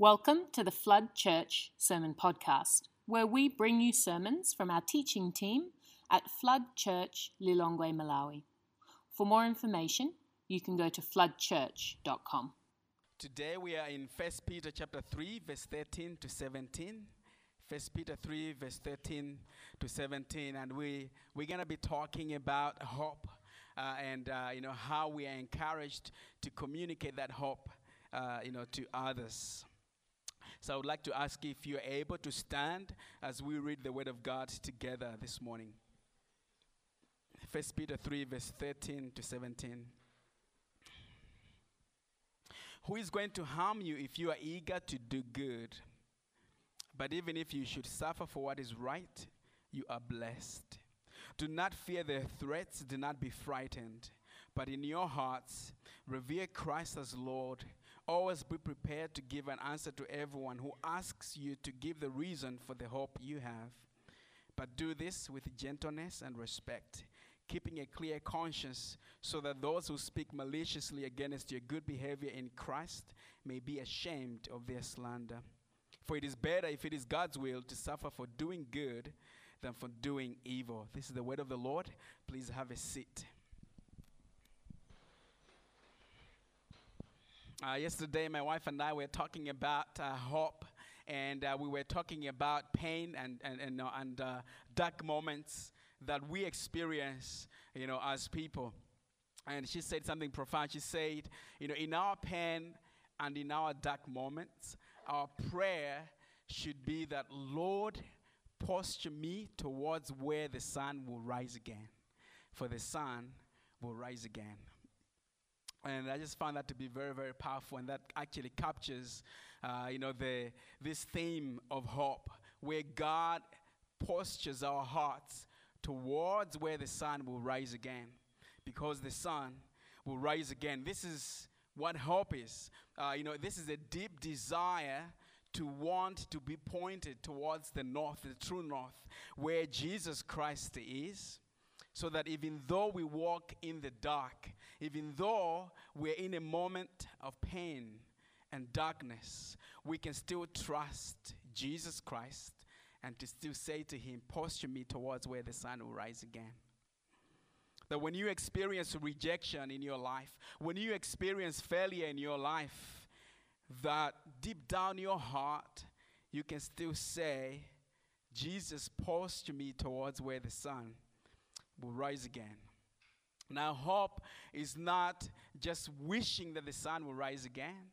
Welcome to the Flood Church Sermon Podcast, where we bring you sermons from our teaching team at Flood Church, Lilongwe, Malawi. For more information, you can go to floodchurch.com. Today we are in 1 Peter chapter 3, verse 13 to 17. 1 Peter 3, verse 13 to 17. And we're going to be talking about hope and how we are encouraged to communicate that hope, to others. So I would like to ask if you're able to stand as we read the Word of God together this morning. 1 Peter 3, verse 13 to 17. Who is going to harm you if you are eager to do good? But even if you should suffer for what is right, you are blessed. Do not fear their threats, do not be frightened. But in your hearts, revere Christ as Lord. Always be prepared to give an answer to everyone who asks you to give the reason for the hope you have. But do this with gentleness and respect, keeping a clear conscience, so that those who speak maliciously against your good behavior in Christ may be ashamed of their slander. For it is better, if it is God's will, to suffer for doing good than for doing evil. This is the word of the Lord. Please have a seat. Yesterday, my wife and I were talking about hope, and we were talking about pain and dark moments that we experience, as people. And she said something profound. She said, in our pain and in our dark moments, our prayer should be that, Lord, posture me towards where the sun will rise again. For the sun will rise again. And I just found that to be very, very powerful, and that actually captures, this theme of hope, where God postures our hearts towards where the sun will rise again, because the sun will rise again. This is what hope is. This is a deep desire to want to be pointed towards the north, the true north, where Jesus Christ is. So that even though we walk in the dark, even though we're in a moment of pain and darkness, we can still trust Jesus Christ and to still say to him, posture me towards where the sun will rise again. That when you experience rejection in your life, when you experience failure in your life, that deep down your heart, you can still say, Jesus, posture me towards where the sun will rise again. Now, hope is not just wishing that the sun will rise again.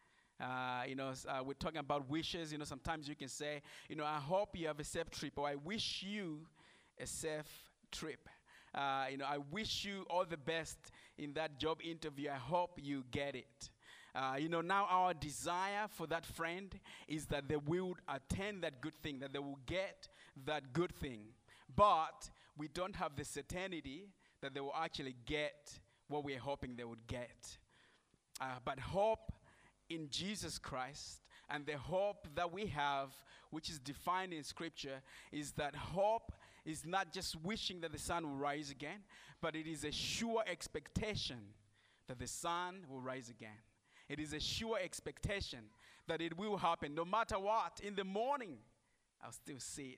We're talking about wishes. Sometimes you can say, I hope you have a safe trip, or I wish you a safe trip. I wish you all the best in that job interview. I hope you get it. Now our desire for that friend is that they will attain that good thing, that they will get that good thing. But we don't have the certainty that they will actually get what we're hoping they would get. But hope in Jesus Christ, and the hope that we have, which is defined in Scripture, is that hope is not just wishing that the sun will rise again, but it is a sure expectation that the sun will rise again. It is a sure expectation that it will happen no matter what. In the morning, I'll still see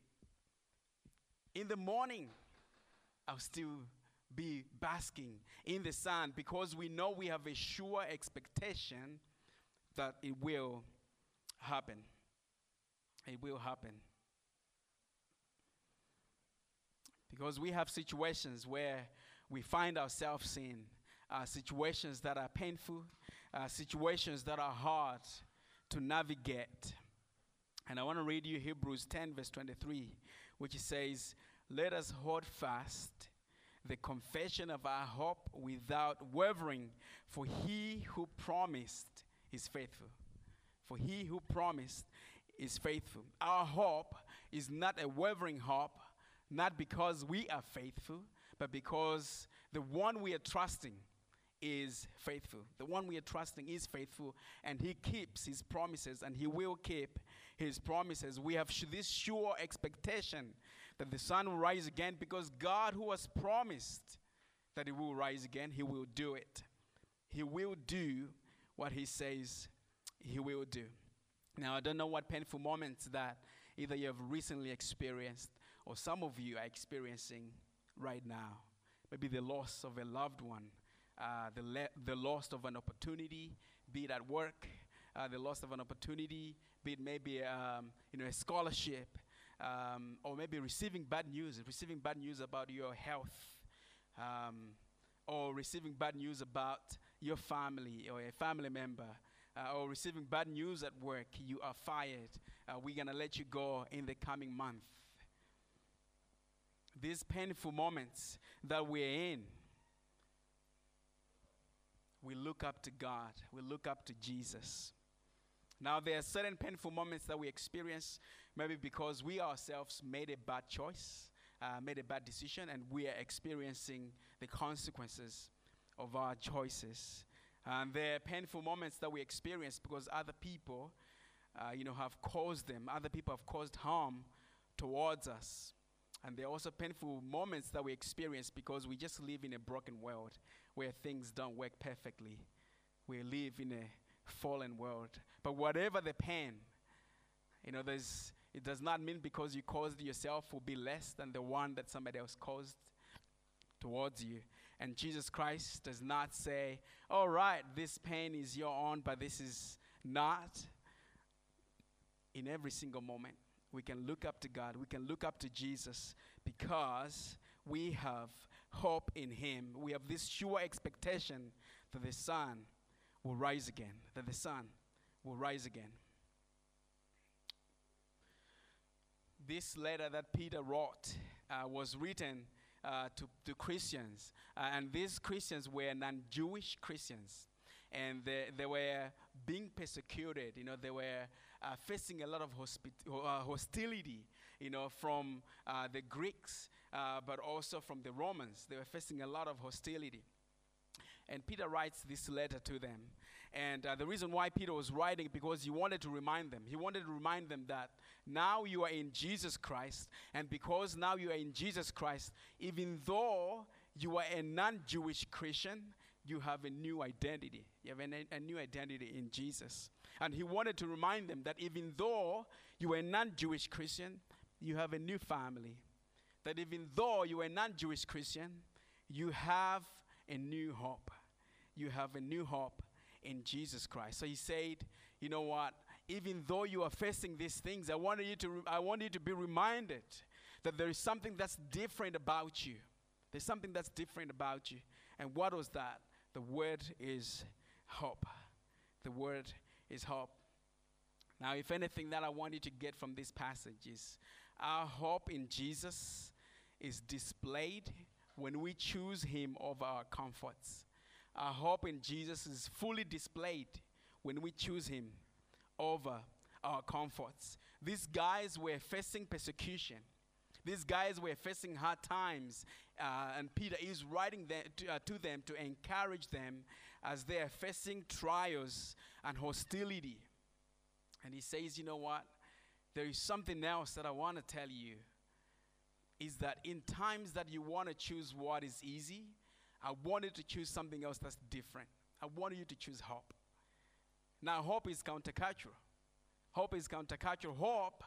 it. In the morning, I'll still be basking in the sun, because we know we have a sure expectation that it will happen. It will happen. Because we have situations where we find ourselves in situations that are painful, situations that are hard to navigate. And I want to read you Hebrews 10, verse 23, which says, let us hold fast the confession of our hope without wavering, for he who promised is faithful. For he who promised is faithful. Our hope is not a wavering hope, not because we are faithful, but because the one we are trusting is faithful. The one we are trusting is faithful, and he keeps his promises, and he will keep his promises. We have this sure expectation that the sun will rise again, because God, who has promised that it will rise again, he will do it. He will do what he says he will do. Now, I don't know what painful moments that either you have recently experienced or some of you are experiencing right now. Maybe the loss of a loved one, the loss of an opportunity, be it at work, the loss of an opportunity, be it maybe a scholarship, or maybe receiving bad news about your health, or receiving bad news about your family or a family member, or receiving bad news at work, you are fired, we're going to let you go in the coming month. These painful moments that we're in, we look up to God. We look up to Jesus. Now, there are certain painful moments that we experience, maybe because we ourselves made a bad choice, made a bad decision, and we are experiencing the consequences of our choices. And there are painful moments that we experience because other people, have caused them. Other people have caused harm towards us. And there are also painful moments that we experience because we just live in a broken world where things don't work perfectly. We live in a fallen world. But whatever the pain, it does not mean because you caused yourself will be less than the one that somebody else caused towards you. And Jesus Christ does not say, all right, this pain is your own, but this is not. In every single moment, we can look up to God. We can look up to Jesus because we have hope in him. We have this sure expectation that the Son will rise again, This letter that Peter wrote was written to Christians. And these Christians were non-Jewish Christians. And they were being persecuted. They were facing a lot of hostility, from the Greeks, but also from the Romans. They were facing a lot of hostility. And Peter writes this letter to them. And the reason why Peter was writing, because he wanted to remind them. He wanted to remind them that now you are in Jesus Christ. And because now you are in Jesus Christ, even though you are a non-Jewish Christian, you have a new identity. You have a new identity in Jesus. And he wanted to remind them that even though you are a non-Jewish Christian, you have a new family. That even though you are a non-Jewish Christian, you have a new hope. You have a new hope in Jesus Christ. So he said, you know what? Even though you are facing these things, I want you to be reminded that there is something that's different about you. There's something that's different about you. And what was that? The word is hope. The word is hope. Now, if anything that I want you to get from this passage is our hope in Jesus is displayed when we choose him over our comforts. Our hope in Jesus is fully displayed when we choose him over our comforts. These guys were facing persecution. These guys were facing hard times, and Peter is writing to them to encourage them as they are facing trials and hostility. And he says, you know what? There is something else that I want to tell you, is that in times that you want to choose what is easy, I wanted to choose something else that's different. I wanted you to choose hope. Now, hope is countercultural. Hope is countercultural. Hope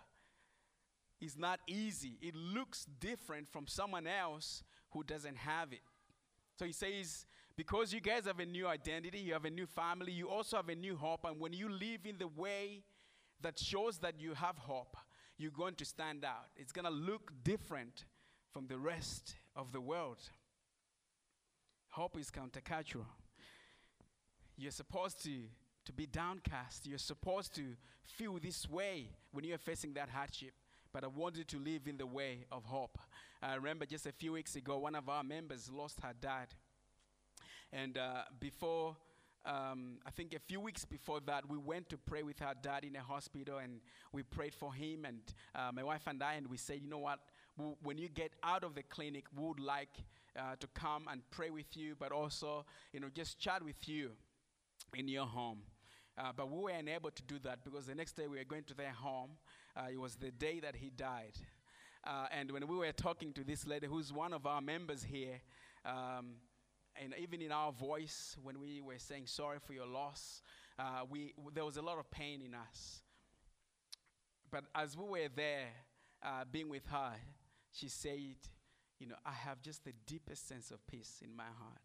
is not easy. It looks different from someone else who doesn't have it. So he says, because you guys have a new identity, you have a new family, you also have a new hope. And when you live in the way that shows that you have hope, you're going to stand out. It's going to look different from the rest of the world. Hope is countercultural. You're supposed to be downcast. You're supposed to feel this way when you're facing that hardship. But I wanted to live in the way of hope. I remember just a few weeks ago, one of our members lost her dad. And I think a few weeks before that, we went to pray with her dad in a hospital, and we prayed for him, and my wife and I, and we said, you know what, when you get out of the clinic, we would like to come and pray with you, but also, just chat with you in your home. But we were unable to do that because the next day we were going to their home. It was the day that he died. And when we were talking to this lady, who's one of our members here, and even in our voice, when we were saying sorry for your loss, there was a lot of pain in us. But as we were there, being with her, she said, I have just the deepest sense of peace in my heart.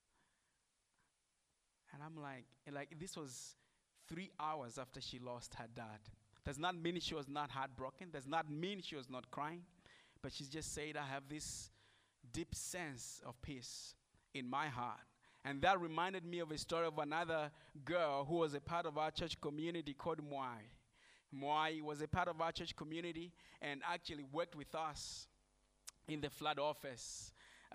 And I'm like this was 3 hours after she lost her dad. Does not mean she was not heartbroken. Does not mean she was not crying. But she just said, I have this deep sense of peace in my heart. And that reminded me of a story of another girl who was a part of our church community called Mwai. Mwai was a part of our church community and actually worked with us in the flood office.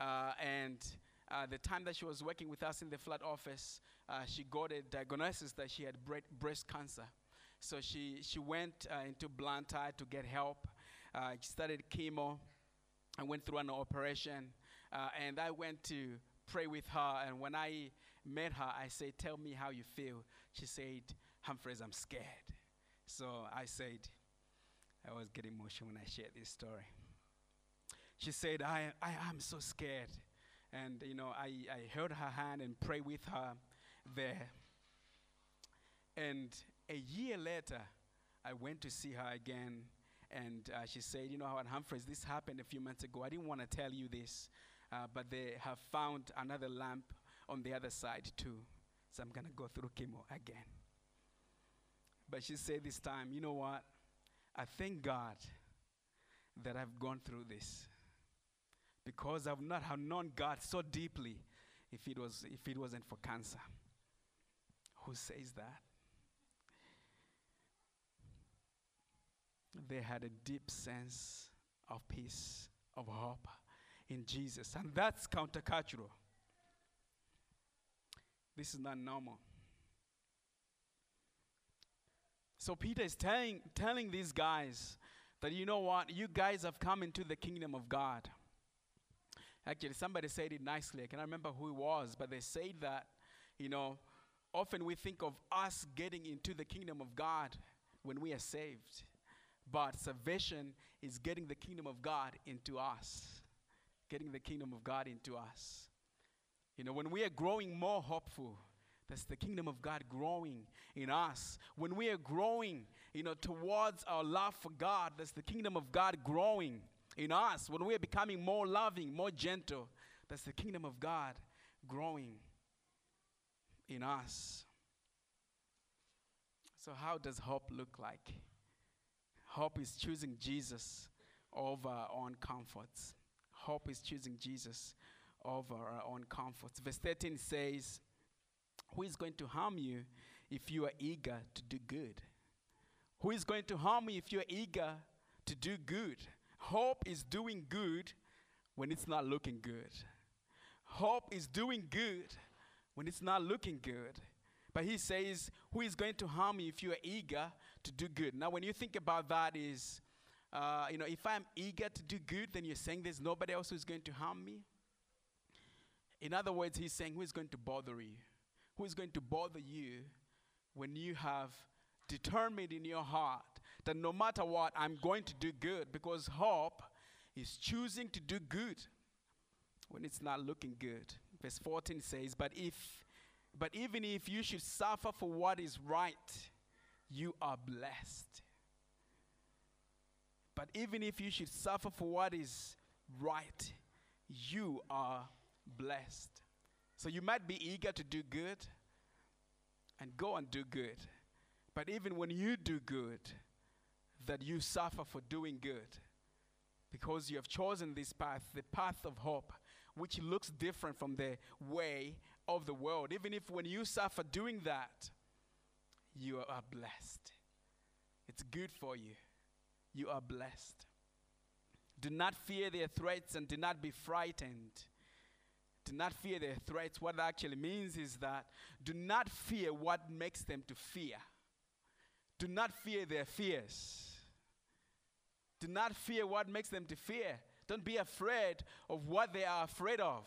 The time that she was working with us in the flood office, she got a diagnosis that she had breast cancer. So she went into Blantyre to get help. She started chemo. I went through an operation. And I went to pray with her. And when I met her, I said, tell me how you feel. She said, Humphreys, I'm scared. So I said, I was getting emotional when I shared this story. She said, I'm so scared. And, I held her hand and prayed with her there. And a year later, I went to see her again. And she said, what, Humphreys, this happened a few months ago. I didn't want to tell you this, but they have found another lamp on the other side too. So I'm going to go through chemo again. But she said this time, you know what? I thank God that I've gone through this, because I would not have known God so deeply if it wasn't for cancer. Who says that? They had a deep sense of peace, of hope in Jesus. And that's countercultural. This is not normal. So Peter is telling these guys that, you know what, you guys have come into the kingdom of God. Actually, somebody said it nicely. I cannot remember who it was, but they said that, often we think of us getting into the kingdom of God when we are saved. But salvation is getting the kingdom of God into us. Getting the kingdom of God into us. When we are growing more hopeful, that's the kingdom of God growing in us. When we are growing, towards our love for God, that's the kingdom of God growing in us. When we are becoming more loving, more gentle, that's the kingdom of God growing in us. So how does hope look like? Hope is choosing Jesus over our own comforts. Hope is choosing Jesus over our own comforts. Verse 13 says, who is going to harm you if you are eager to do good? Who is going to harm you if you are eager to do good? Hope is doing good when it's not looking good. Hope is doing good when it's not looking good. But he says, who is going to harm you if you are eager to do good? Now, when you think about that is, if I'm eager to do good, then you're saying there's nobody else who's going to harm me? In other words, he's saying, who is going to bother you? Who is going to bother you when you have determined in your heart that no matter what, I'm going to do good? Because hope is choosing to do good when it's not looking good. Verse 14 says, but even if you should suffer for what is right, you are blessed. But even if you should suffer for what is right, you are blessed. So you might be eager to do good and go and do good. But even when you do good, that you suffer for doing good, because you have chosen this path, the path of hope, which looks different from the way of the world. Even if when you suffer doing that, you are blessed. It's good for you. You are blessed. Do not fear their threats and do not be frightened. Do not fear their threats. What that actually means is that do not fear what makes them to fear. Do not fear their fears. Do not fear what makes them to fear. Don't be afraid of what they are afraid of.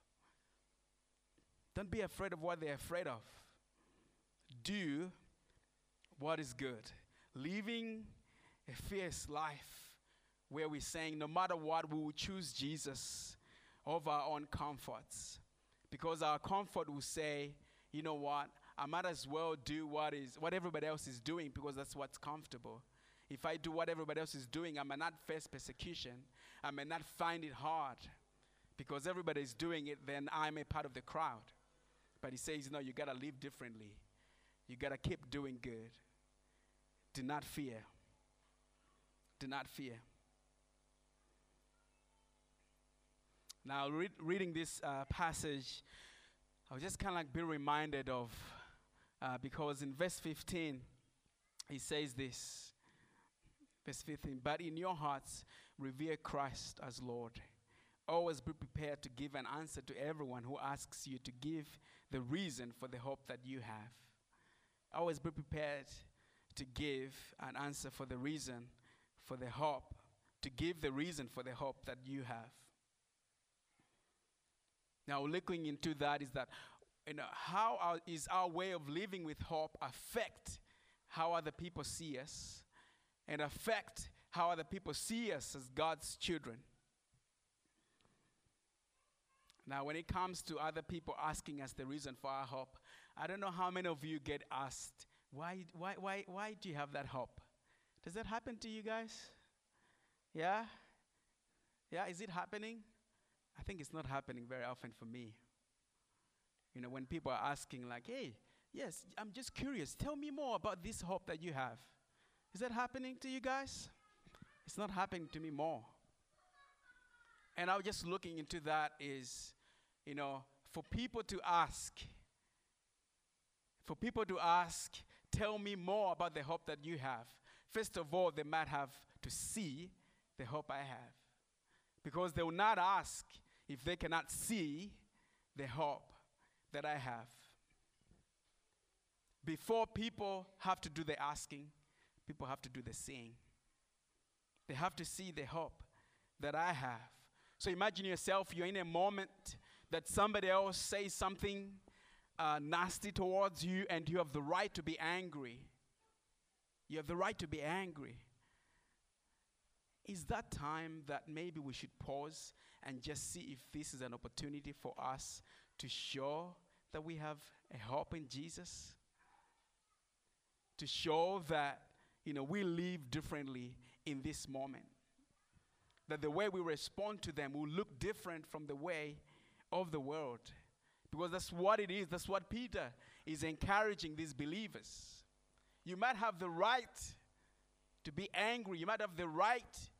Don't be afraid of what they're afraid of. Do what is good. Living a fierce life where we're saying no matter what, we will choose Jesus over our own comforts. Because our comfort will say, you know what, I might as well do what everybody else is doing because that's what's comfortable. If I do what everybody else is doing, I may not face persecution. I may not find it hard. Because everybody is doing it, then I'm a part of the crowd. But he says, no, you got to live differently. You got to keep doing good. Do not fear. Do not fear. Now, reading this passage, I was just kind of like be reminded of, because in verse 15, he says this. Verse 15, but in your hearts, revere Christ as Lord. Always be prepared to give an answer to everyone who asks you to give the reason for the hope that you have. Always be prepared to give an answer for the reason for the hope, to give the reason for the hope that you have. Now, looking into that is that, how is our way of living with hope affect how other people see us and affect how other people see us as God's children? Now, when it comes to other people asking us the reason for our hope, I don't know how many of you get asked, why do you have that hope? Does that happen to you guys? Yeah? Yeah, is it happening? I think it's not happening very often for me. When people are asking like, hey, yes, I'm just curious. Tell me more about this hope that you have. Is that happening to you guys? It's not happening to me more. And I was just looking into that is, for people to ask, tell me more about the hope that you have. First of all, they might have to see the hope I have. Because they will not ask if they cannot see the hope that I have. Before people have to do the asking, people have to do the seeing. They have to see the hope that I have. So imagine yourself, you're in a moment that somebody else says something nasty towards you, and you have the right to be angry. You have the right to be angry. Is that time that maybe we should pause and just see if this is an opportunity for us to show that we have a hope in Jesus? To show that, we live differently in this moment. That the way we respond to them will look different from the way of the world. Because that's what it is. That's what Peter is encouraging these believers. You might have the right to be angry. You might have the right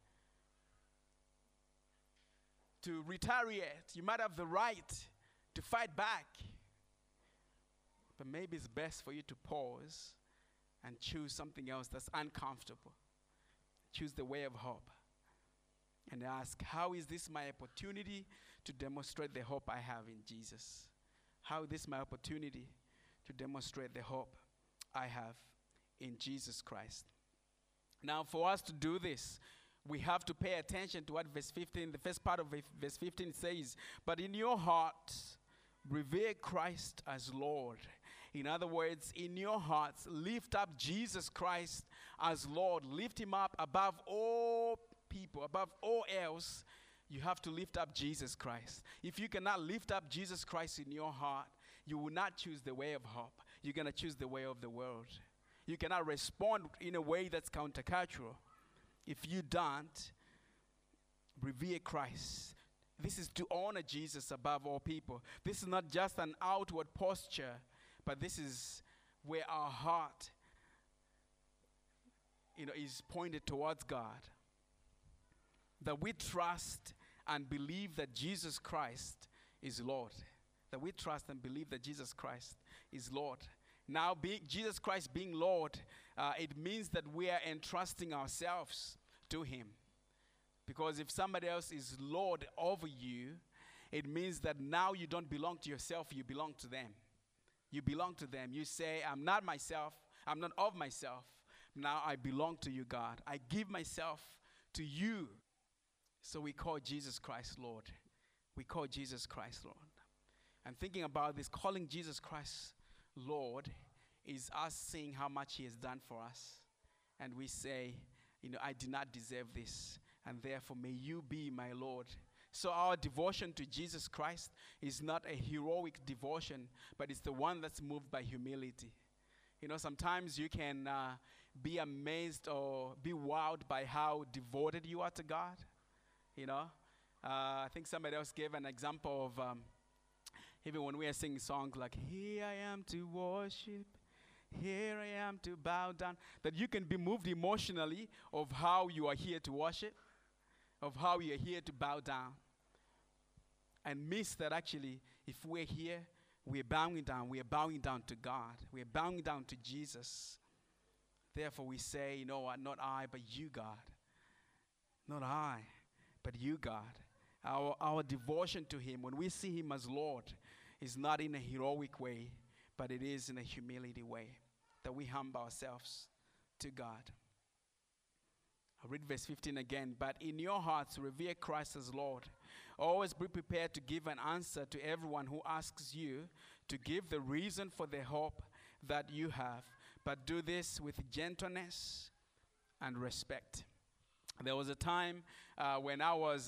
to retaliate. You might have the right to fight back. But maybe it's best for you to pause and choose something else that's uncomfortable. Choose the way of hope. And ask, how is this my opportunity to demonstrate the hope I have in Jesus? How is this my opportunity to demonstrate the hope I have in Jesus Christ? Now, for us to do this, we have to pay attention to what verse 15, the first part of verse 15 says, but in your hearts, revere Christ as Lord. In other words, in your hearts, lift up Jesus Christ as Lord. Lift him up above all people, above all else. You have to lift up Jesus Christ. If you cannot lift up Jesus Christ in your heart, you will not choose the way of hope. You're going to choose the way of the world. You cannot respond in a way that's countercultural. If you don't, revere Christ. This is to honor Jesus above all people. This is not just an outward posture, but this is where our heart, is pointed towards God. That we trust and believe that Jesus Christ is Lord. That we trust and believe that Jesus Christ is Lord. Now, Jesus Christ being Lord, it means that we are entrusting ourselves to him. Because if somebody else is Lord over you, it means that now you don't belong to yourself, you belong to them. You belong to them. You say, I'm not myself, I'm not of myself. Now I belong to you, God. I give myself to you. So we call Jesus Christ Lord. We call Jesus Christ Lord. I'm thinking about this, calling Jesus Christ Lord is us seeing how much he has done for us. And we say, I did not deserve this, and therefore may you be my Lord. So our devotion to Jesus Christ is not a heroic devotion, but it's the one that's moved by humility. Sometimes you can be amazed or be wowed by how devoted you are to God. You know, I think somebody else gave an example of even when we are singing songs like, "Here I am to worship, here I am to bow down," that you can be moved emotionally of how you are here to worship, of how you are here to bow down, and miss that actually, if we're here, we're bowing down to God, we're bowing down to Jesus. Therefore we say, you know what, not I, but you, God. Not I, but you, God. Our devotion to him, when we see him as Lord, is not in a heroic way, but it is in a humility way, that we humble ourselves to God. I'll read verse 15 again. "But in your hearts revere Christ as Lord. Always be prepared to give an answer to everyone who asks you to give the reason for the hope that you have. But do this with gentleness and respect." There was a time when I was,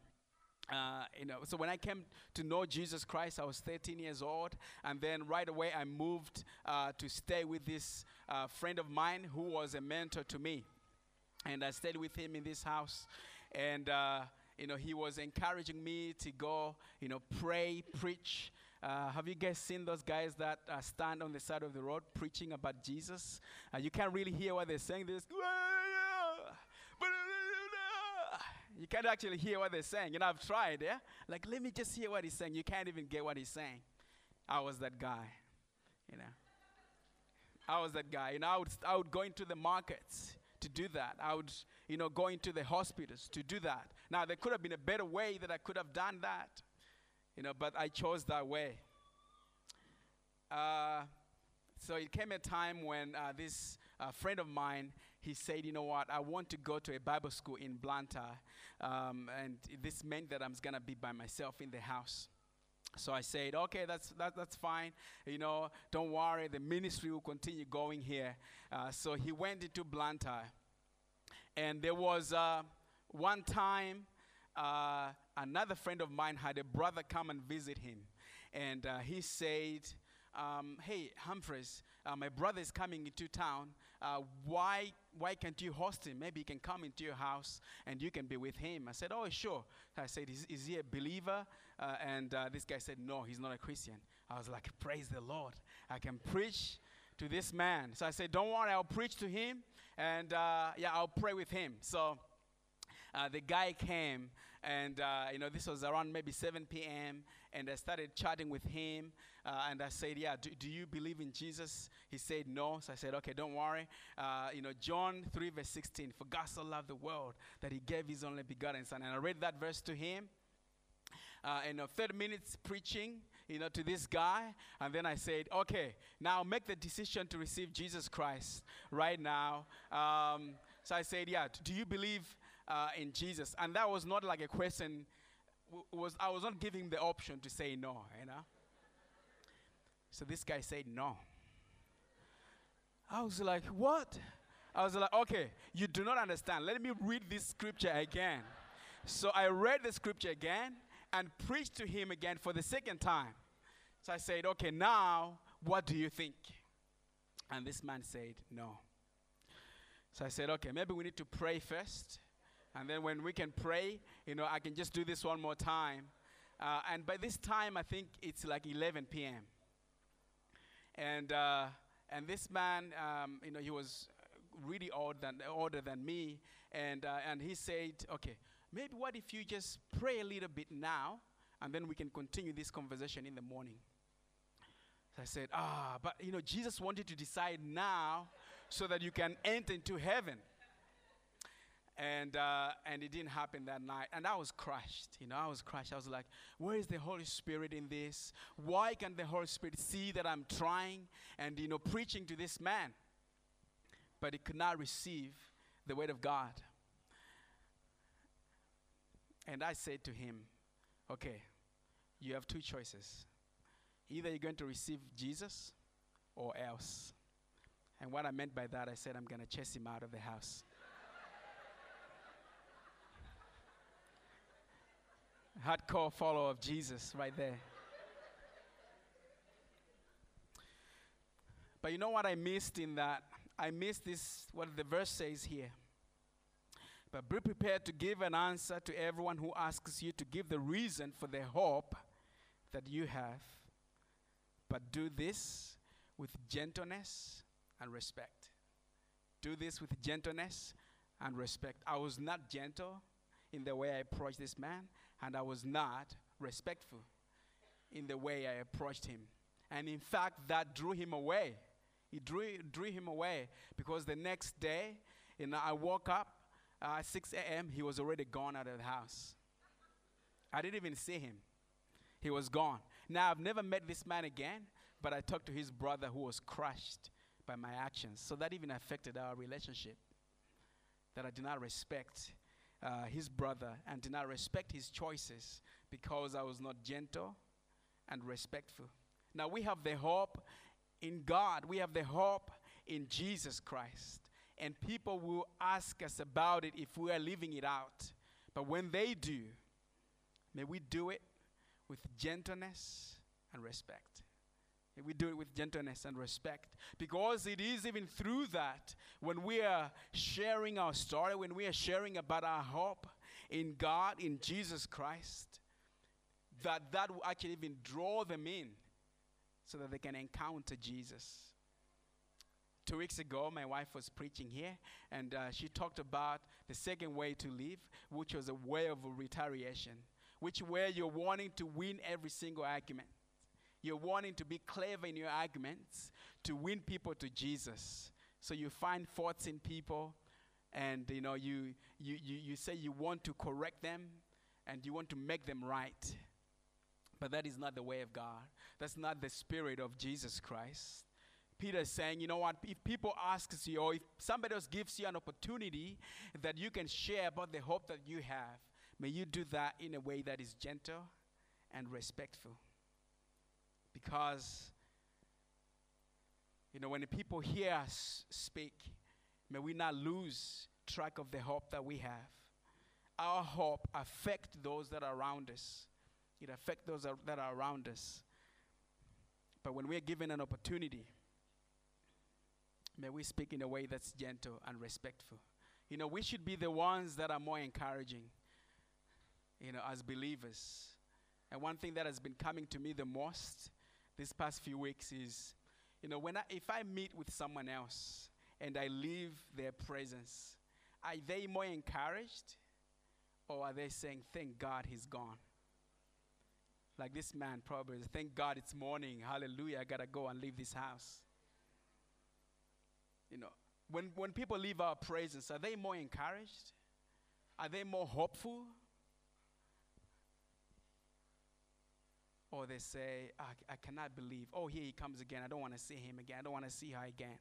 so when I came to know Jesus Christ, I was 13 years old. And then right away I moved to stay with this friend of mine who was a mentor to me. And I stayed with him in this house. And, he was encouraging me to go, pray, preach. Have you guys seen those guys that stand on the side of the road preaching about Jesus? You can't really hear what they're saying. You can't actually hear what they're saying. I've tried, yeah? Like, let me just hear what he's saying. You can't even get what he's saying. I was that guy, I was that guy. I would go into the markets to do that. I would, go into the hospitals to do that. Now, there could have been a better way that I could have done that, but I chose that way. So it came a time when this friend of mine, he said, "You know what, I want to go to a Bible school in Blantyre." And this meant that I'm going to be by myself in the house. So I said, "Okay, that's fine. Don't worry, the ministry will continue going here." So he went into Blantyre. And there was one time, another friend of mine had a brother come and visit him. And he said, "Hey, Humphreys, my brother is coming into town. Why can't you host him? Maybe he can come into your house and you can be with him." I said, "Oh, sure." I said, is he a believer?" And this guy said, "No, he's not a Christian." I was like, praise the Lord. I can preach to this man. So I said, "Don't worry, I'll preach to him. And I'll pray with him." So the guy came, and this was around maybe 7 p.m. And I started chatting with him, and I said, "Yeah, do you believe in Jesus?" He said, "No." So I said, "Okay, don't worry. John 3 verse 16, "For God so loved the world that he gave his only begotten son." And I read that verse to him. 30 minutes preaching, to this guy. And then I said, "Okay, now make the decision to receive Jesus Christ right now." So I said, "Yeah, do you believe in Jesus?" And that was not like a question. I was not giving him the option to say no, So this guy said no. I was like, "What?" I was like, "Okay, you do not understand. Let me read this scripture again." So I read the scripture again and preached to him again for the second time. So I said, "Okay, now what do you think?" And this man said no. So I said, "Okay, maybe we need to pray first. And then when we can pray, I can just do this one more time." And by this time, I think it's like 11 p.m. And this man, he was really older than me. And he said, "Okay, maybe what if you just pray a little bit now, and then we can continue this conversation in the morning." So I said, but Jesus wanted to decide now so that you can enter into heaven. And it didn't happen that night. And I was crushed. I was crushed. I was like, where is the Holy Spirit in this? Why can't the Holy Spirit see that I'm trying and, preaching to this man? But he could not receive the word of God. And I said to him, "Okay, you have two choices. Either you're going to receive Jesus or else." And what I meant by that, I said, I'm going to chase him out of the house. Hardcore follower of Jesus right there. But you know what I missed in that? I missed this, what the verse says here. But be prepared to give an answer to everyone who asks you to give the reason for the hope that you have. But do this with gentleness and respect. Do this with gentleness and respect. I was not gentle in the way I approached this man, and I was not respectful in the way I approached him. And in fact, that drew him away. It drew him away because the next day, I woke up at 6 a.m., he was already gone out of the house. I didn't even see him. He was gone. Now, I've never met this man again, but I talked to his brother who was crushed by my actions. So that even affected our relationship, that I did not respect his brother and did not respect his choices because I was not gentle and respectful. Now, we have the hope in God. We have the hope in Jesus Christ. And people will ask us about it if we are living it out. But when they do, may we do it with gentleness and respect. May we do it with gentleness and respect. Because it is even through that, when we are sharing our story, when we are sharing about our hope in God, in Jesus Christ, that will actually even draw them in so that they can encounter Jesus. 2 weeks ago, my wife was preaching here, and she talked about the second way to live, which was a way of retaliation, which where you're wanting to win every single argument. You're wanting to be clever in your arguments to win people to Jesus. So you find faults in people, and you say you want to correct them, and you want to make them right. But that is not the way of God. That's not the spirit of Jesus Christ. Peter is saying, you know what, if people ask you, or if somebody else gives you an opportunity that you can share about the hope that you have, may you do that in a way that is gentle and respectful. Because, when the people hear us speak, may we not lose track of the hope that we have. Our hope affects those that are around us. It affects those that are around us. But when we're given an opportunity, may we speak in a way that's gentle and respectful. We should be the ones that are more encouraging, as believers. And one thing that has been coming to me the most these past few weeks is, if I meet with someone else and I leave their presence, are they more encouraged, or are they saying, thank God he's gone? Like this man probably, thank God it's morning, hallelujah, I gotta go and leave this house. When people leave our presence, are they more encouraged? Are they more hopeful? Or they say, I cannot believe, oh, here he comes again, I don't want to see him again, I don't want to see her again.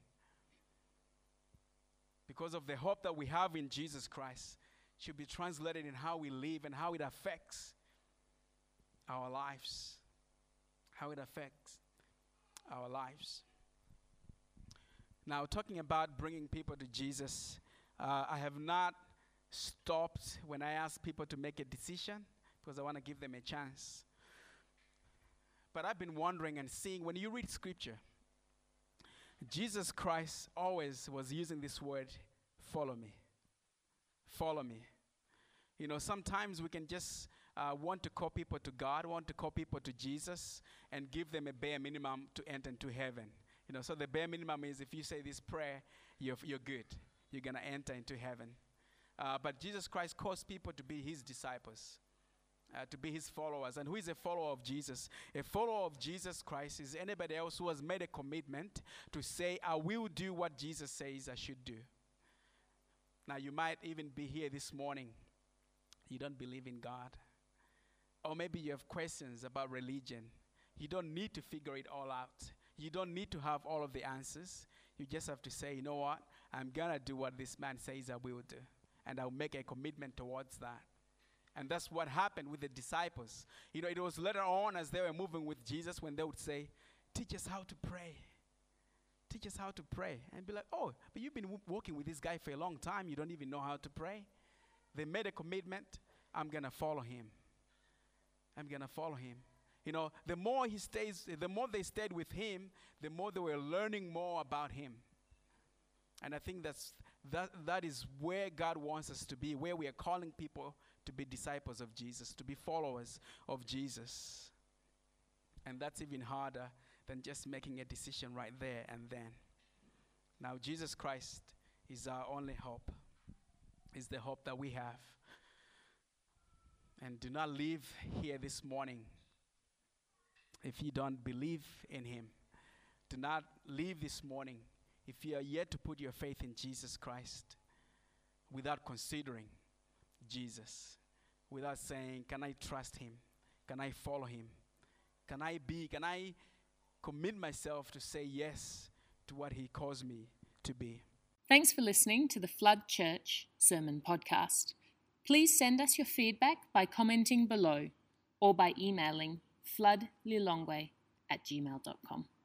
Because of the hope that we have in Jesus Christ, it should be translated in how we live and how it affects our lives. How it affects our lives. Now, talking about bringing people to Jesus, I have not stopped when I ask people to make a decision because I want to give them a chance. But I've been wondering and seeing, when you read Scripture, Jesus Christ always was using this word, follow me. Follow me. Sometimes we can just want to call people to God, want to call people to Jesus, and give them a bare minimum to enter into heaven. So the bare minimum is if you say this prayer, you're good. You're going to enter into heaven. But Jesus Christ calls people to be his disciples, to be his followers. And who is a follower of Jesus? A follower of Jesus Christ is anybody else who has made a commitment to say, I will do what Jesus says I should do. Now, you might even be here this morning. You don't believe in God. Or maybe you have questions about religion. You don't need to figure it all out. You don't need to have all of the answers. You just have to say, you know what? I'm going to do what this man says I will do. And I'll make a commitment towards that. And that's what happened with the disciples. It was later on as they were moving with Jesus when they would say, teach us how to pray. Teach us how to pray. And be like, oh, but you've been walking with this guy for a long time. You don't even know how to pray. They made a commitment. I'm going to follow him. I'm going to follow him. The more they stayed with him, the more they were learning more about him. And I think that is where God wants us to be, where we are calling people to be disciples of Jesus, to be followers of Jesus. And that's even harder than just making a decision right there and then. Now, Jesus Christ is our only hope, is the hope that we have. And do not leave here this morning if you don't believe in him. Do not leave this morning if you are yet to put your faith in Jesus Christ without considering Jesus, without saying, can I trust him? Can I follow him? Can I commit myself to say yes to what he calls me to be? Thanks for listening to the Flood Church Sermon Podcast. Please send us your feedback by commenting below or by emailing floodlilongwe@gmail.com.